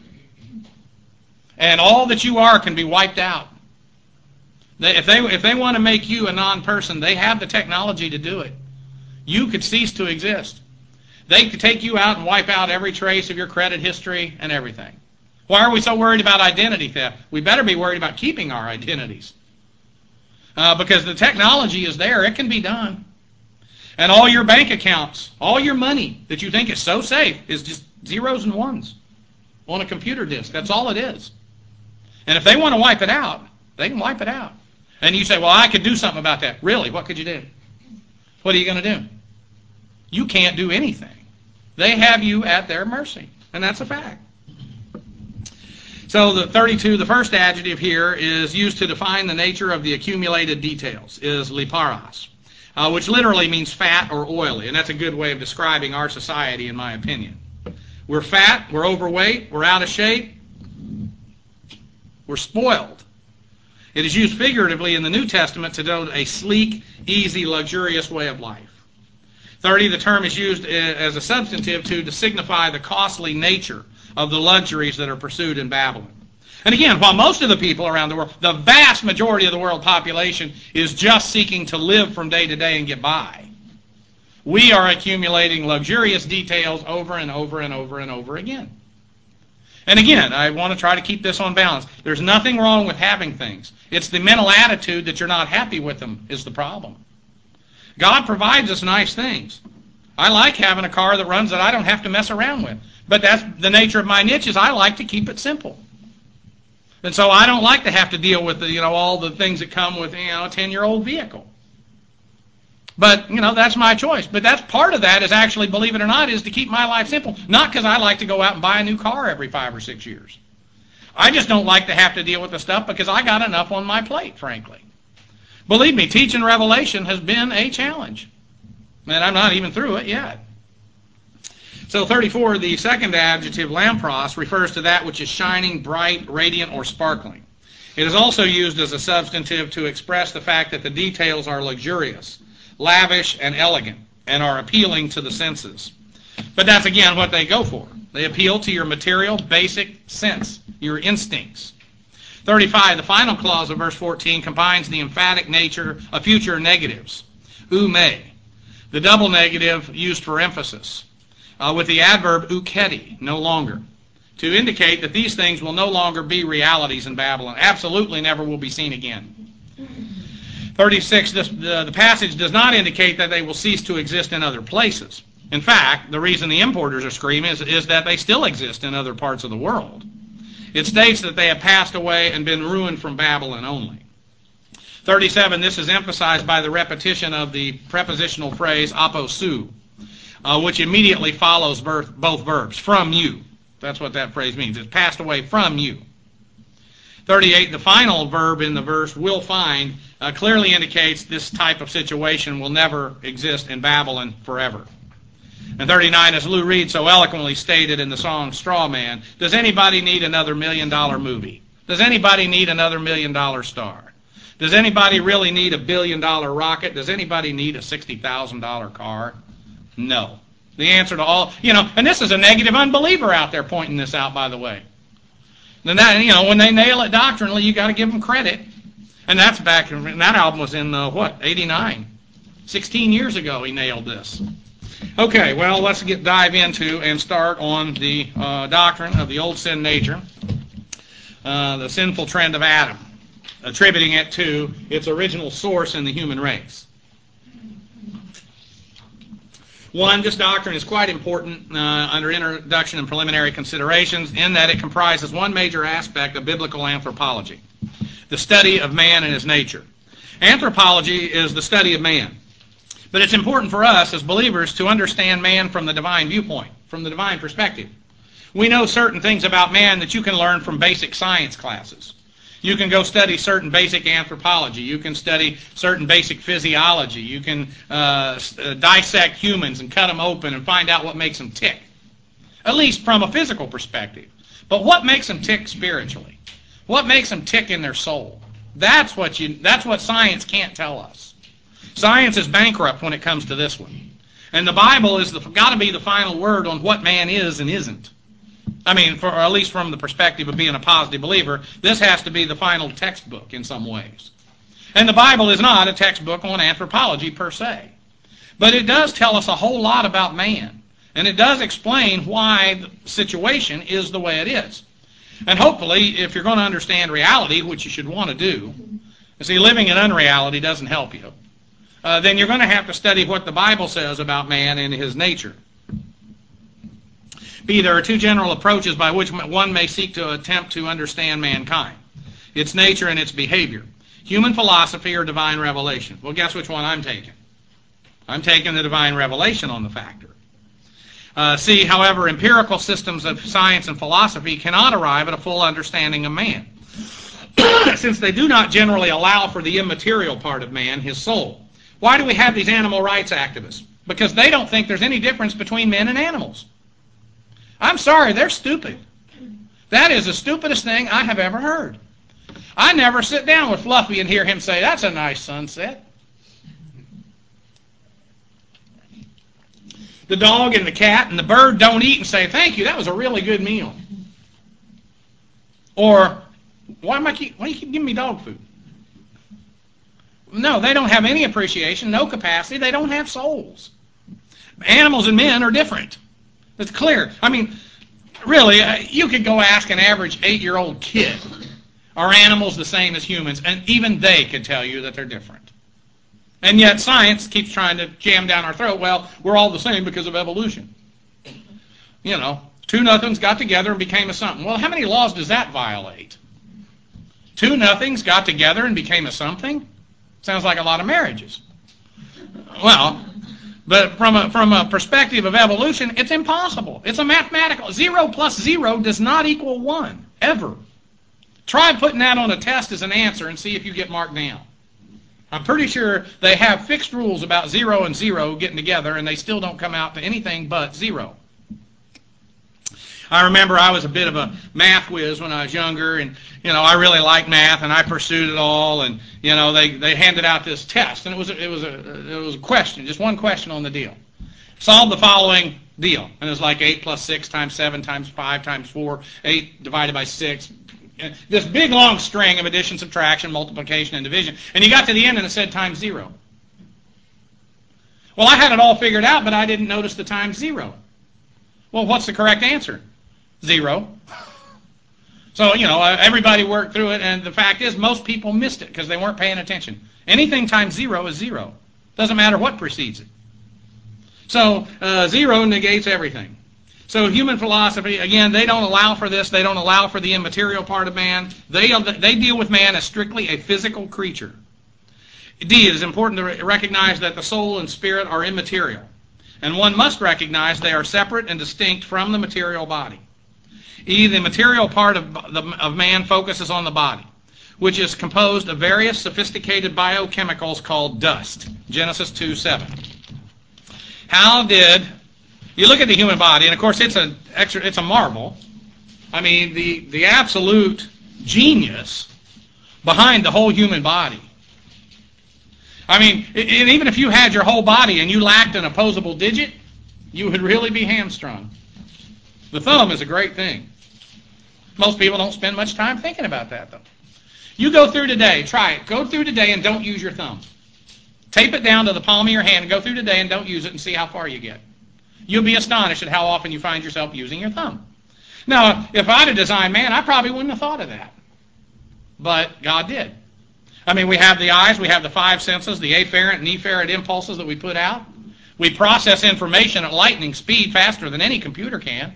And all that you are can be wiped out. They, if they, if they want to make you a non-person, they have the technology to do it. You could cease to exist. They could take you out and wipe out every trace of your credit history and everything. Why are we so worried about identity theft? We better be worried about keeping our identities. Uh, because the technology is there. It can be done. And all your bank accounts, all your money that you think is so safe is just zeros and ones on a computer disk. That's all it is. And if they want to wipe it out, they can wipe it out. And you say, well, I could do something about that. Really? What could you do? What are you going to do? You can't do anything. They have you at their mercy. And that's a fact. So the thirty-two, the first adjective here is used to define the nature of the accumulated details, is liparos, uh, which literally means fat or oily. And that's a good way of describing our society, in my opinion. We're fat, we're overweight, we're out of shape, we're spoiled. It is used figuratively in the New Testament to denote a sleek, easy, luxurious way of life. thirty, the term is used as a substantive to, to signify the costly nature of the luxuries that are pursued in Babylon. And again, while most of the people around the world, the vast majority of the world population is just seeking to live from day to day and get by, we are accumulating luxurious details over and over and over and over again. And again, I want to try to keep this on balance. There's nothing wrong with having things. It's the mental attitude that you're not happy with them is the problem. God provides us nice things. I like having a car that runs that I don't have to mess around with. But that's the nature of my niche, is I like to keep it simple. And so I don't like to have to deal with the, you know, all the things that come with, you know, a ten-year-old vehicle. But, you know, that's my choice. But that's part of that is actually, believe it or not, is to keep my life simple. Not because I like to go out and buy a new car every five or six years. I just don't like to have to deal with the stuff because I got enough on my plate, frankly. Believe me, teaching Revelation has been a challenge. And I'm not even through it yet. So thirty-four, the second adjective, lampros, refers to that which is shining, bright, radiant, or sparkling. It is also used as a substantive to express the fact that the details are luxurious, lavish, and elegant, and are appealing to the senses. But that's, again, what they go for. They appeal to your material, basic sense, your instincts. thirty-five, the final clause of verse fourteen combines the emphatic nature of future negatives, ou may, the double negative used for emphasis, uh, with the adverb uketi, no longer, to indicate that these things will no longer be realities in Babylon, absolutely never will be seen again. thirty-six, this, the, the passage does not indicate that they will cease to exist in other places. In fact, the reason the importers are screaming is, is that they still exist in other parts of the world. It states that they have passed away and been ruined from Babylon only. thirty-seven, this is emphasized by the repetition of the prepositional phrase aposou, uh, which immediately follows birth, both verbs, from you. That's what that phrase means. It's passed away from you. thirty-eight, the final verb in the verse, will find, uh, clearly indicates this type of situation will never exist in Babylon forever. And thirty-nine, as Lou Reed so eloquently stated in the song Straw Man, does anybody need another million dollar movie? Does anybody need another million dollar star? Does anybody really need a billion dollar rocket? Does anybody need a sixty thousand dollar car? No. The answer to all, you know, and this is a negative unbeliever out there pointing this out, by the way. Then that, you know, when they nail it doctrinally, you got to give them credit. And that's back, and that album was in, uh, what, eighty-nine? sixteen years ago he nailed this. Okay, well, let's get dive into and start on the uh, doctrine of the old sin nature, uh, the sinful trend of Adam, attributing it to its original source in the human race. One, this doctrine is quite important uh, under introduction and preliminary considerations in that it comprises one major aspect of biblical anthropology, the study of man and his nature. Anthropology is the study of man. But it's important for us as believers to understand man from the divine viewpoint, from the divine perspective. We know certain things about man that you can learn from basic science classes. You can go study certain basic anthropology. You can study certain basic physiology. You can uh, uh, dissect humans and cut them open and find out what makes them tick, at least from a physical perspective. But what makes them tick spiritually? What makes them tick in their soul? That's what you. That's what science can't tell us. Science is bankrupt when it comes to this one. And the Bible is got to be the final word on what man is and isn't. I mean, for, or at least from the perspective of being a positive believer, this has to be the final textbook in some ways. And the Bible is not a textbook on anthropology per se. But it does tell us a whole lot about man. And it does explain why the situation is the way it is. And hopefully, if you're going to understand reality, which you should want to do, you see, living in unreality doesn't help you. Uh, then you're going to have to study what the Bible says about man and his nature. B, there are two general approaches by which one may seek to attempt to understand mankind, its nature and its behavior. Human philosophy or divine revelation. Well, guess which one I'm taking? I'm taking the divine revelation on the factor. Uh, C, however, empirical systems of science and philosophy cannot arrive at a full understanding of man, since they do not generally allow for the immaterial part of man, his soul. Why do we have these animal rights activists? Because they don't think there's any difference between men and animals. I'm sorry, they're stupid. That is the stupidest thing I have ever heard. I never sit down with Fluffy and hear him say, "That's a nice sunset." The dog and the cat and the bird don't eat and say, "Thank you, that was a really good meal." Or, why am I keep, why do you keep giving me dog food? No, they don't have any appreciation, no capacity. They don't have souls. Animals and men are different. It's clear. I mean, really, uh, you could go ask an average eight-year-old kid, are animals the same as humans? And even they could tell you that they're different. And yet science keeps trying to jam down our throat, well, we're all the same because of evolution. You know, two nothings got together and became a something. Well, how many laws does that violate? Two nothings got together and became a something? Sounds like a lot of marriages. Well, but from a, from a perspective of evolution, it's impossible. It's a mathematical. Zero plus zero does not equal one, ever. Try putting that on a test as an answer and see if you get marked down. I'm pretty sure they have fixed rules about zero and zero getting together, and they still don't come out to anything but zero. I remember I was a bit of a math whiz when I was younger, and you know I really liked math, and I pursued it all. And you know they, they handed out this test, and it was a, it was a it was a question, just one question on the deal. Solve the following deal, and it was like eight plus six times seven times five times four, eight divided by six. This big long string of addition, subtraction, multiplication, and division, and you got to the end and it said times zero. Well, I had it all figured out, but I didn't notice the times zero. Well, what's the correct answer? Zero. So, you know, everybody worked through it, and the fact is most people missed it because they weren't paying attention. Anything times zero is zero. Doesn't matter what precedes it. So, uh, zero negates everything. So human philosophy, again, they don't allow for this. They don't allow for the immaterial part of man. They, they deal with man as strictly a physical creature. D, it is important to recognize that the soul and spirit are immaterial. And one must recognize they are separate and distinct from the material body. E, the material part of, the, of man focuses on the body, which is composed of various sophisticated biochemicals called dust. Genesis two seven. How did... You look at the human body, and of course it's a, it's a marvel. I mean, the, the absolute genius behind the whole human body. I mean, and even if you had your whole body and you lacked an opposable digit, you would really be hamstrung. The thumb is a great thing. Most people don't spend much time thinking about that, though. You go through today, try it. Go through today and don't use your thumb. Tape it down to the palm of your hand and go through today and don't use it and see how far you get. You'll be astonished at how often you find yourself using your thumb. Now, if I'd have designed man, I probably wouldn't have thought of that. But God did. I mean, we have the eyes, we have the five senses, the afferent and efferent impulses that we put out. We process information at lightning speed faster than any computer can.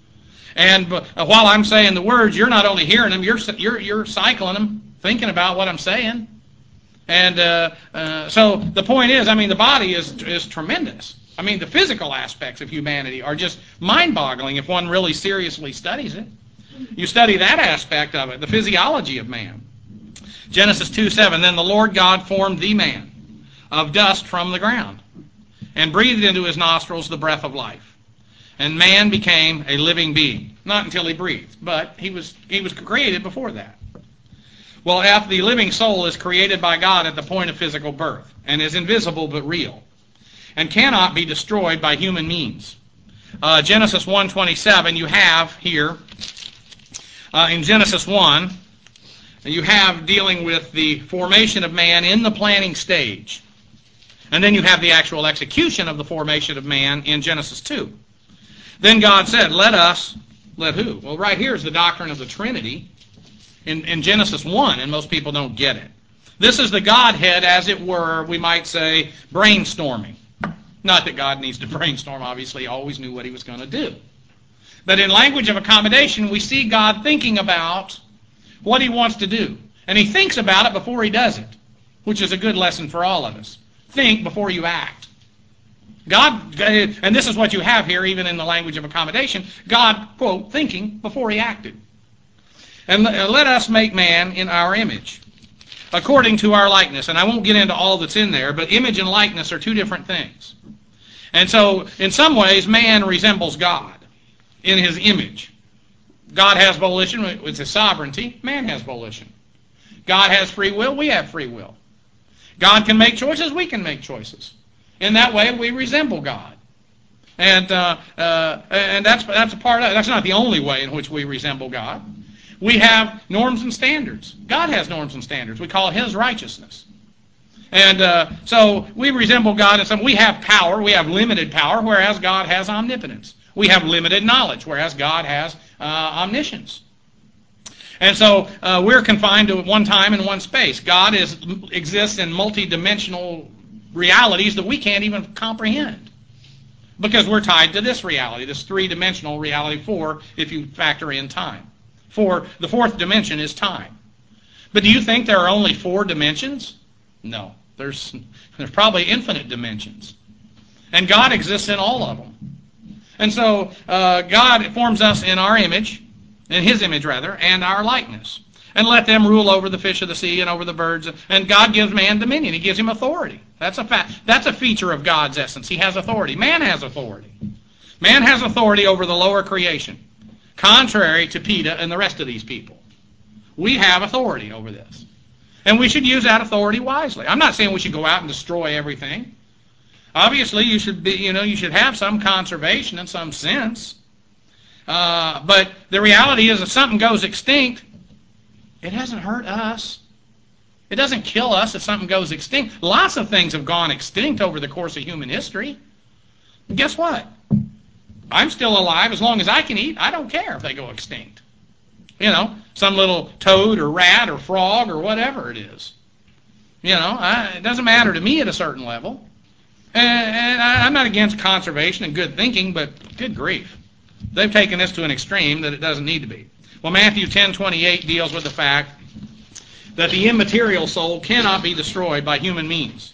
And while I'm saying the words, you're not only hearing them, you're you're you're cycling them, thinking about what I'm saying. And uh, uh, so the point is, I mean, the body is is tremendous. I mean, the physical aspects of humanity are just mind-boggling if one really seriously studies it. You study that aspect of it, the physiology of man. Genesis two seven, then the Lord God formed the man of dust from the ground and breathed into his nostrils the breath of life. And man became a living being. Not until he breathed, but he was he was created before that. Well, F, the living soul is created by God at the point of physical birth and is invisible but real and cannot be destroyed by human means. Uh, Genesis one twenty-seven, you have here, uh, in Genesis one, you have dealing with the formation of man in the planning stage. And then you have the actual execution of the formation of man in Genesis two. Then God said, let us, let who? Well, right here is the doctrine of the Trinity in, in Genesis one, and most people don't get it. This is the Godhead, as it were, we might say, brainstorming. Not that God needs to brainstorm, obviously, he always knew what he was going to do. But in language of accommodation, we see God thinking about what he wants to do. And he thinks about it before he does it, which is a good lesson for all of us. Think before you act. God, and this is what you have here, even in the language of accommodation, God, quote, thinking before he acted. And let us make man in our image, according to our likeness. And I won't get into all that's in there, but image and likeness are two different things. And so, in some ways, man resembles God in his image. God has volition, it's his sovereignty. Man has volition. God has free will, we have free will. God can make choices, we can make choices. In that way, we resemble God. And uh, uh, and that's that's a part of it. That's not the only way in which we resemble God. We have norms and standards. God has norms and standards. We call it his righteousness. And uh, so we resemble God in some. We have power. We have limited power, whereas God has omnipotence. We have limited knowledge, whereas God has uh, omniscience. And so uh, we're confined to one time and one space. God is exists in multidimensional realities that we can't even comprehend because we're tied to this reality, this three-dimensional reality, four if you factor in time. Four, the fourth dimension is time. But do you think there are only four dimensions? No. There's, there's probably infinite dimensions. And God exists in all of them. And so uh, God forms us in our image, in His image rather, and our likeness. And let them rule over the fish of the sea and over the birds. And God gives man dominion. He gives him authority. That's a fact. That's a feature of God's essence. He has authority. Man has authority. Man has authority over the lower creation, contrary to PETA and the rest of these people. We have authority over this. And we should use that authority wisely. I'm not saying we should go out and destroy everything. Obviously, you should be, you know, you should have some conservation in some sense. Uh, but the reality is, if something goes extinct, it hasn't hurt us. It doesn't kill us if something goes extinct. Lots of things have gone extinct over the course of human history. And guess what? I'm still alive as long as I can eat. I don't care if they go extinct. You know, some little toad or rat or frog or whatever it is. You know, I, it doesn't matter to me at a certain level. And, and I, I'm not against conservation and good thinking, but good grief. They've taken this to an extreme that it doesn't need to be. Well, Matthew ten twenty-eight deals with the fact that the immaterial soul cannot be destroyed by human means.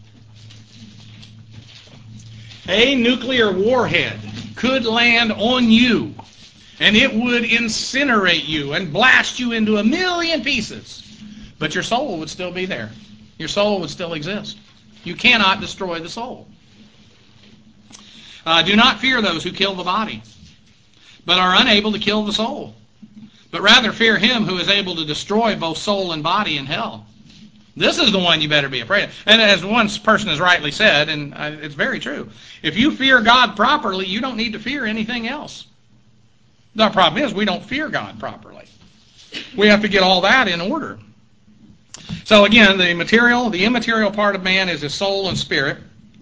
A nuclear warhead could land on you, and it would incinerate you and blast you into a million pieces. But your soul would still be there. Your soul would still exist. You cannot destroy the soul. Uh, do not fear those who kill the body, but are unable to kill the soul. But rather fear him who is able to destroy both soul and body in hell. This is the one you better be afraid of. And as one person has rightly said, and it's very true, if you fear God properly, you don't need to fear anything else. The problem is we don't fear God properly. We have to get all that in order. So again, the material, the immaterial part of man is his soul and spirit.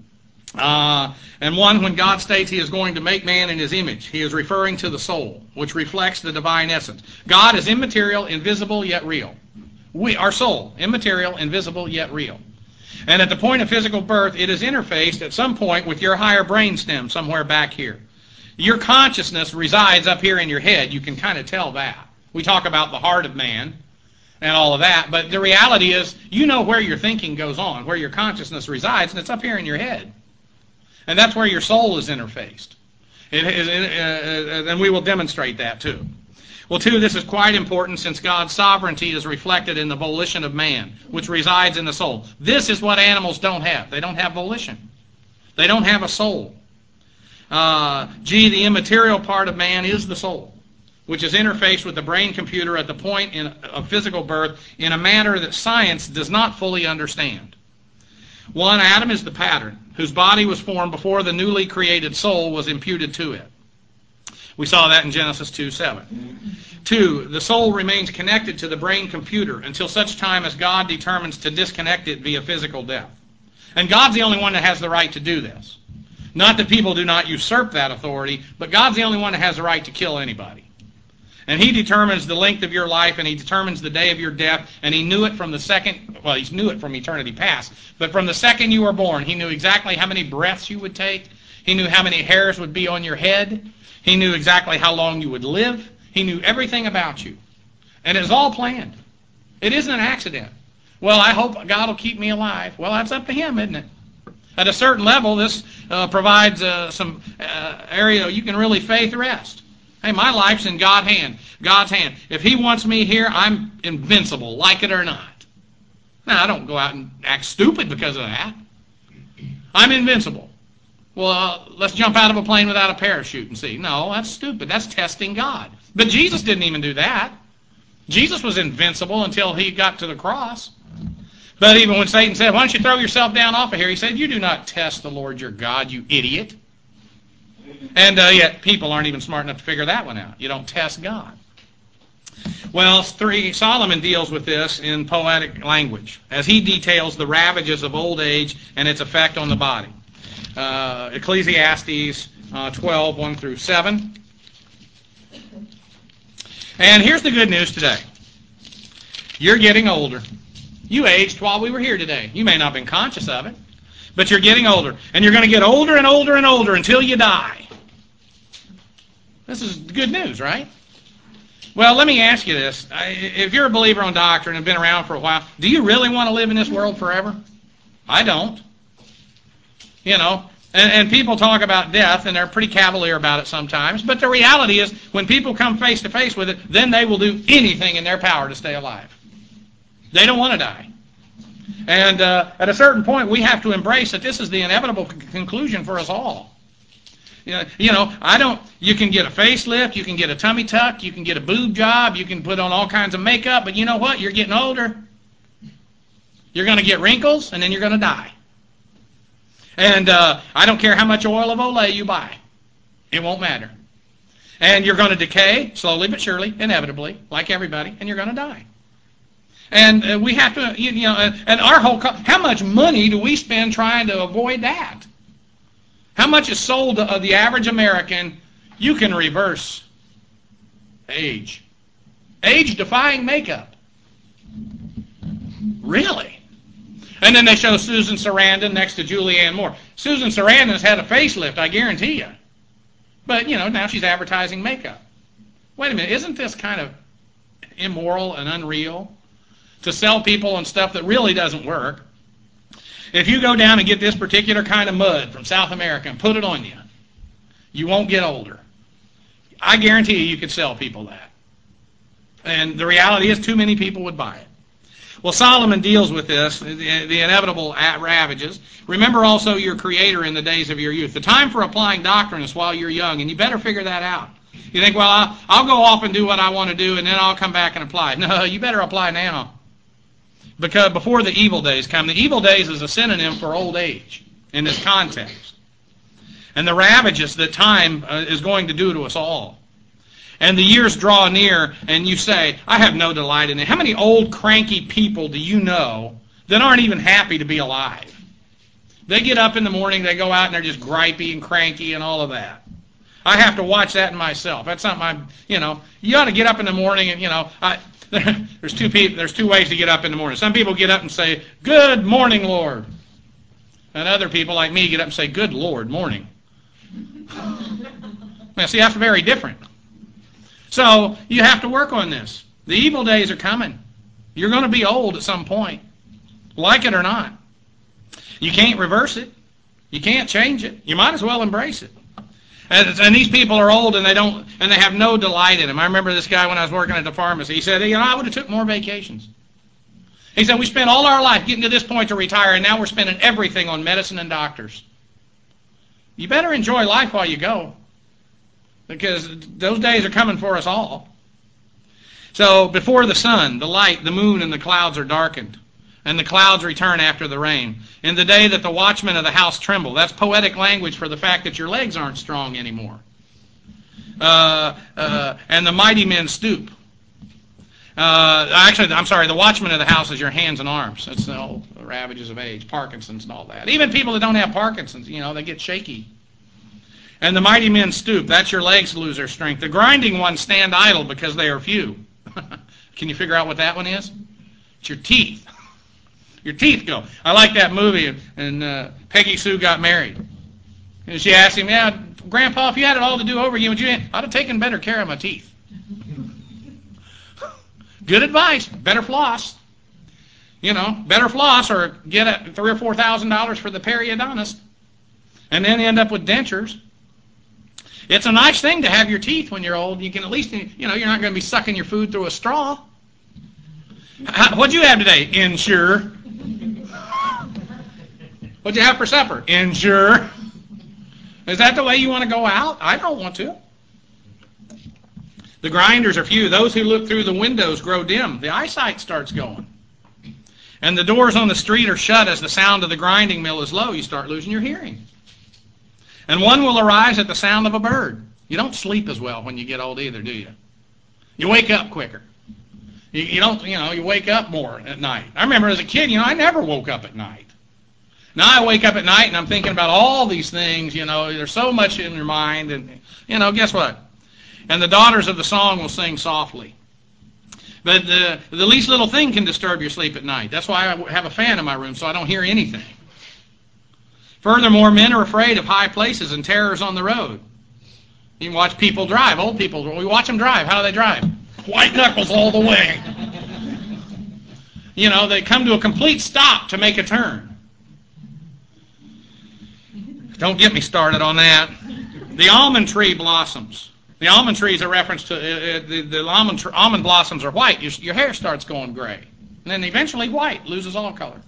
Uh, and one, when God states He is going to make man in His image, He is referring to the soul, which reflects the divine essence. God is immaterial, invisible, yet real. We, our soul, immaterial, invisible, yet real. And at the point of physical birth, it is interfaced at some point with your higher brain stem, somewhere back here. Your consciousness resides up here in your head. You can kind of tell that. We talk about the heart of man and all of that, but the reality is, you know where your thinking goes on, where your consciousness resides, and it's up here in your head. And that's where your soul is interfaced. It is, uh, and we will demonstrate that too. Well, two, this is quite important since God's sovereignty is reflected in the volition of man, which resides in the soul. This is what animals don't have. They don't have volition. They don't have a soul. Uh, G, the immaterial part of man is the soul, which is interfaced with the brain computer at the point in, of physical birth in a manner that science does not fully understand. One, Adam is the pattern, whose body was formed before the newly created soul was imputed to it. We saw that in Genesis two seven. Two, the soul remains connected to the brain computer until such time as God determines to disconnect it via physical death. And God's the only one that has the right to do this. Not that people do not usurp that authority, but God's the only one that has the right to kill anybody. And He determines the length of your life, and He determines the day of your death, and He knew it from the second, well, He knew it from eternity past, but from the second you were born, He knew exactly how many breaths you would take. He knew how many hairs would be on your head. He knew exactly how long you would live. He knew everything about you. And it's all planned. It isn't an accident. Well, I hope God will keep me alive. Well, that's up to Him, isn't it? At a certain level, this uh, provides uh, some uh, area you can really faith rest. Hey, my life's in God's hand. God's hand. If He wants me here, I'm invincible, like it or not. Now, I don't go out and act stupid because of that. I'm invincible. Well, uh, let's jump out of a plane without a parachute and see. No, that's stupid. That's testing God. But Jesus didn't even do that. Jesus was invincible until He got to the cross. But even when Satan said, why don't you throw yourself down off of here? He said, you do not test the Lord your God, you idiot. And uh, yet people aren't even smart enough to figure that one out. You don't test God. Well, three, Solomon deals with this in poetic language as he details the ravages of old age and its effect on the body. Uh, Ecclesiastes uh, twelve, one through seven. And here's the good news today. You're getting older. You aged while we were here today. You may not have been conscious of it, but you're getting older. And you're going to get older and older and older until you die. This is good news, right? Well, let me ask you this. If you're a believer on doctrine and have been around for a while, do you really want to live in this world forever? I don't. You know, and, and people talk about death, and they're pretty cavalier about it sometimes. But the reality is, when people come face to face with it, then they will do anything in their power to stay alive. They don't want to die. And uh, at a certain point, we have to embrace that this is the inevitable c- conclusion for us all. You know, you know, I don't. You can get a facelift, you can get a tummy tuck, you can get a boob job, you can put on all kinds of makeup, but you know what? You're getting older. You're going to get wrinkles, and then you're going to die. And uh, I don't care how much oil of Olay you buy. It won't matter. And you're going to decay, slowly but surely, inevitably, like everybody, and you're going to die. And uh, we have to, you know, uh, and our whole, co- how much money do we spend trying to avoid that? How much is sold to uh, the average American? You can reverse age. Age-defying makeup. Really? And then they show Susan Sarandon next to Julianne Moore. Susan Sarandon's had a facelift, I guarantee you. But, you know, now she's advertising makeup. Wait a minute, isn't this kind of immoral and unreal to sell people on stuff that really doesn't work? If you go down and get this particular kind of mud from South America and put it on you, you won't get older. I guarantee you you could sell people that. And the reality is too many people would buy it. Well, Solomon deals with this, the, the inevitable ravages. Remember also your Creator in the days of your youth. The time for applying doctrine is while you're young, and you better figure that out. You think, well, I'll, I'll go off and do what I want to do, and then I'll come back and apply. No, you better apply now. Because before the evil days come. The evil days is a synonym for old age in this context. And the ravages that time uh, is going to do to us all. And the years draw near, and you say, I have no delight in it. How many old, cranky people do you know that aren't even happy to be alive? They get up in the morning, they go out, and they're just gripey and cranky and all of that. I have to watch that in myself. That's something I'm, you know, you ought to get up in the morning and, you know, I... There's two people. There's two ways to get up in the morning. Some people get up and say, "Good morning, Lord," and other people like me get up and say, "Good Lord, morning." Now, see, that's very different. So you have to work on this. The evil days are coming. You're going to be old at some point, like it or not. You can't reverse it. You can't change it. You might as well embrace it. And, and these people are old and they don't, and they have no delight in them. I remember this guy when I was working at the pharmacy. He said, "You know, I would have took more vacations." He said, "We spent all our life getting to this point to retire, and now we're spending everything on medicine and doctors." You better enjoy life while you go, because those days are coming for us all. So before the sun, the light, the moon, and the clouds are darkened, and the clouds return after the rain, in the day that the watchmen of the house tremble. That's poetic language for the fact that your legs aren't strong anymore. Uh, uh, and the mighty men stoop. Uh, actually, I'm sorry, the watchman of the house is your hands and arms. That's the old ravages of age, Parkinson's and all that. Even people that don't have Parkinson's, you know, they get shaky. And the mighty men stoop. That's your legs lose their strength. The grinding ones stand idle because they are few. Can you figure out what that one is? It's your teeth. Your teeth go. I like that movie, and uh, Peggy Sue got married. And she asked him, "Yeah, Grandpa, if you had it all to do over again, would you? I'd have taken better care of my teeth." Good advice. Better floss. You know, better floss or get a three or four thousand dollars for the periodontist, and then end up with dentures. It's a nice thing to have your teeth when you're old. You can at least, you know, you're not going to be sucking your food through a straw. How, what'd you have today? Ensure. What'd you have for supper? Ensure. Is that the way you want to go out? I don't want to. The grinders are few. Those who look through the windows grow dim. The eyesight starts going. And the doors on the street are shut as the sound of the grinding mill is low. You start losing your hearing. And one will arise at the sound of a bird. You don't sleep as well when you get old either, do you? You wake up quicker. You, you don't, you know, you wake up more at night. I remember as a kid, you know, I never woke up at night. Now I wake up at night and I'm thinking about all these things, you know, there's so much in your mind, and, you know, guess what? And the daughters of the song will sing softly. But the, the least little thing can disturb your sleep at night. That's why I have a fan in my room, so I don't hear anything. Furthermore, men are afraid of high places and terrors on the road. You can watch people drive, old people, we watch them drive. How do they drive? white knuckles all the way. You know, they come to a complete stop to make a turn. Don't get me started on that. The almond tree blossoms. The almond tree is a reference to, uh, the, the almond, tr- almond blossoms are white. Your, your hair starts going gray. And then eventually white, loses all color.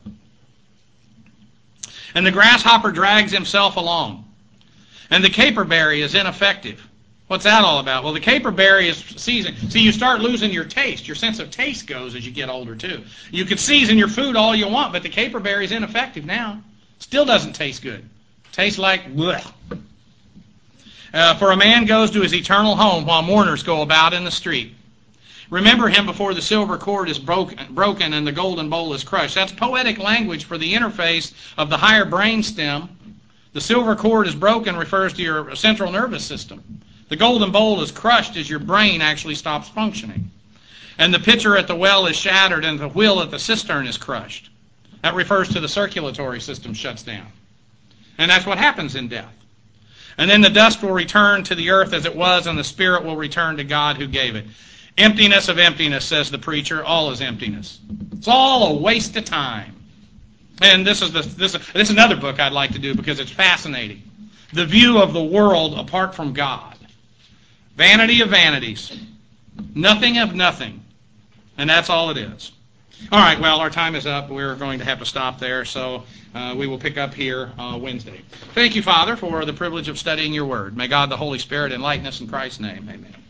And the grasshopper drags himself along. And the caperberry is ineffective. What's that all about? Well, the caperberry is seasoned. See, you start losing your taste. Your sense of taste goes as you get older, too. You could season your food all you want, but the caperberry is ineffective now. Still doesn't taste good. Tastes like blech. Uh, for a man goes to his eternal home while mourners go about in the street. Remember him before the silver cord is broken, broken and the golden bowl is crushed. That's poetic language for the interface of the higher brain stem. The silver cord is broken refers to your central nervous system. The golden bowl is crushed as your brain actually stops functioning. And the pitcher at the well is shattered and the wheel at the cistern is crushed. That refers to the circulatory system shuts down. And that's what happens in death. And then the dust will return to the earth as it was, and the spirit will return to God who gave it. Emptiness of emptiness, says the preacher. All is emptiness. It's all a waste of time. And this is the, this, this is another book I'd like to do because it's fascinating. The view of the world apart from God. Vanity of vanities. Nothing of nothing. And that's all it is. All right, well, our time is up. We're going to have to stop there, so uh, we will pick up here uh, Wednesday. Thank you, Father, for the privilege of studying your word. May God the Holy Spirit enlighten us in Christ's name. Amen.